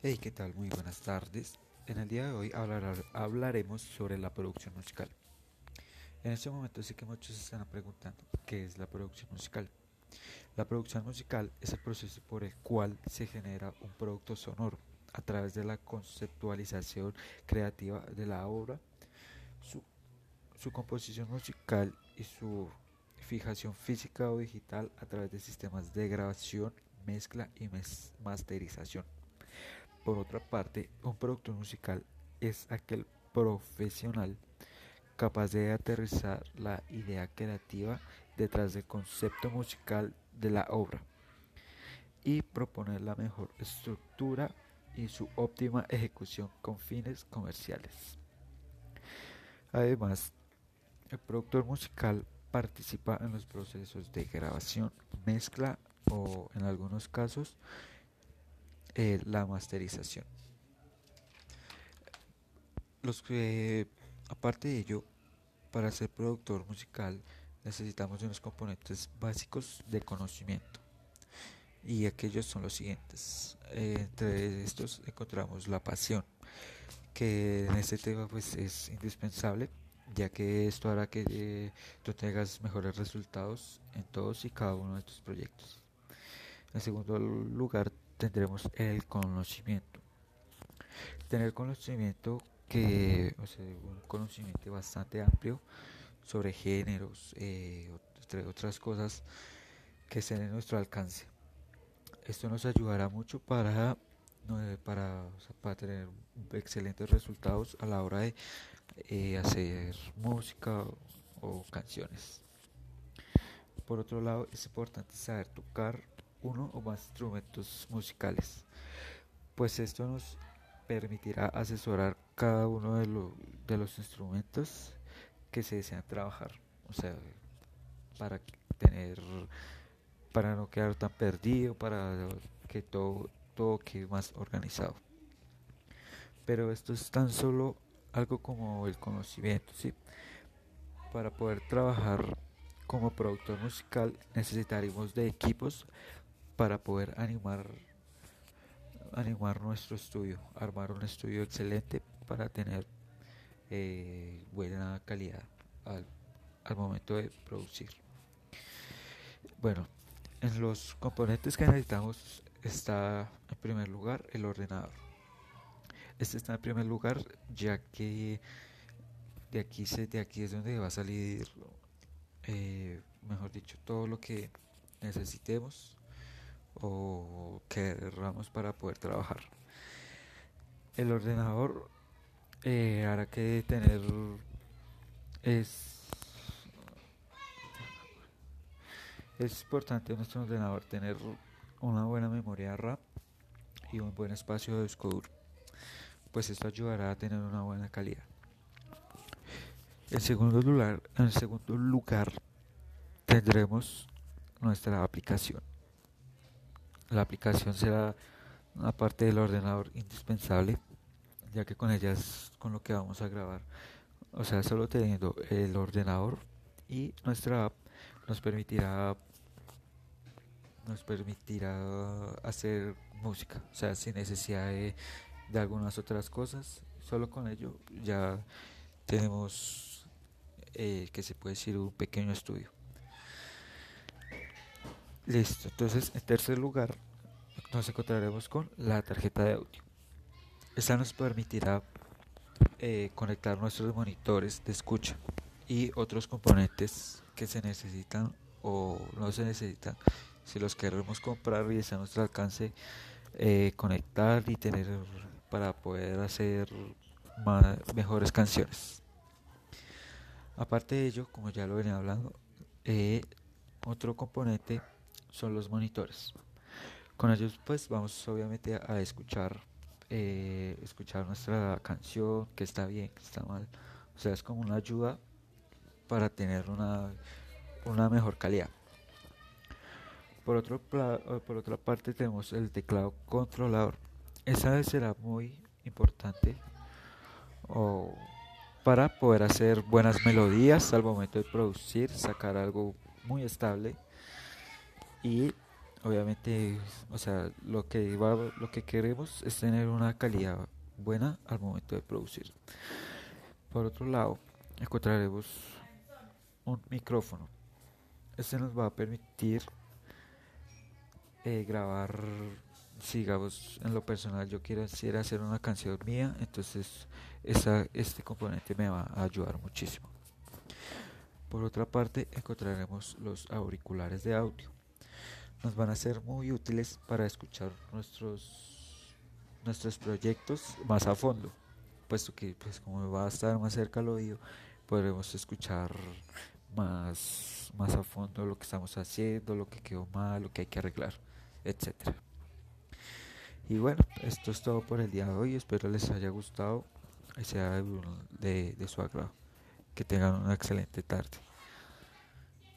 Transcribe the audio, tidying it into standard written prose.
Hey, ¿qué tal? Muy buenas tardes. En el día de hoy hablaremos sobre la producción musical. En este momento sé que muchos se están preguntando qué es la producción musical. La producción musical es el proceso por el cual se genera un producto sonoro a través de la conceptualización creativa de la obra, su, su composición musical y su fijación física o digital a través de sistemas de grabación, mezcla y masterización. Por otra parte, un productor musical es aquel profesional capaz de aterrizar la idea creativa detrás del concepto musical de la obra y proponer la mejor estructura y su óptima ejecución con fines comerciales. Además, el productor musical participa en los procesos de grabación, mezcla o, en algunos casos, la masterización. Los que, aparte de ello, para ser productor musical necesitamos de unos componentes básicos de conocimiento y aquellos son los siguientes. Entre estos encontramos la pasión, que en este tema pues es indispensable, ya que esto hará que tú tengas mejores resultados en todos y cada uno de tus proyectos. En segundo lugar tendremos el conocimiento. Tener conocimiento o sea, un conocimiento bastante amplio sobre géneros, entre otras cosas que estén en nuestro alcance. Esto nos ayudará mucho para tener excelentes resultados a la hora de hacer música o canciones. Por otro lado, es importante saber tocar uno o más instrumentos musicales, pues esto nos permitirá asesorar cada uno de los instrumentos que se desean trabajar. O sea, para tener, para no quedar tan perdido, para que todo quede más organizado. Pero esto es tan solo algo como el conocimiento, ¿sí? Para poder trabajar como productor musical necesitaremos de equipos para poder animar nuestro estudio, armar un estudio excelente para tener buena calidad al, al momento de producir. Bueno, en los componentes que necesitamos está en primer lugar el ordenador. Este está en primer lugar ya que de aquí es donde va a salir, mejor dicho, todo lo que necesitemos o querramos para poder trabajar. El ordenador hará que tener es es importante en nuestro ordenador tener una buena memoria RAM y un buen espacio de disco duro, pues esto ayudará a tener una buena calidad. En segundo lugar tendremos nuestra aplicación. La aplicación será una parte del ordenador indispensable, ya que con ella es con lo que vamos a grabar. O sea, solo teniendo el ordenador y nuestra app nos permitirá nos permitirá hacer música, o sea, sin necesidad de algunas otras cosas, solo con ello ya tenemos, que se puede decir, un pequeño estudio. Listo, entonces en tercer lugar nos encontraremos con la tarjeta de audio. Esta nos permitirá conectar nuestros monitores de escucha y otros componentes que se necesitan o no se necesitan. Si los queremos comprar y está a nuestro alcance, conectar y tener para poder hacer mejores canciones. Aparte de ello, como ya lo venía hablando, otro componente son los monitores. Con ellos pues vamos obviamente a escuchar nuestra canción, que está bien, que está mal. O sea, es como una ayuda para tener una mejor calidad. Por otra parte tenemos el teclado controlador. Esa será muy importante o para poder hacer buenas melodías al momento de producir, sacar algo muy estable y Obviamente, o sea, lo que queremos es tener una calidad buena al momento de producir. Por otro lado, encontraremos un micrófono. Este nos va a permitir grabar, sigamos en lo personal, yo quiero hacer una canción mía, entonces este componente me va a ayudar muchísimo. Por otra parte, encontraremos los auriculares de audio. Nos van a ser muy útiles para escuchar nuestros proyectos más a fondo, puesto que pues como va a estar más cerca al oído, podremos escuchar más a fondo lo que estamos haciendo, lo que quedó mal, lo que hay que arreglar, etcétera. Y bueno, esto es todo por el día de hoy. Espero les haya gustado y sea de su agrado. Que tengan una excelente tarde.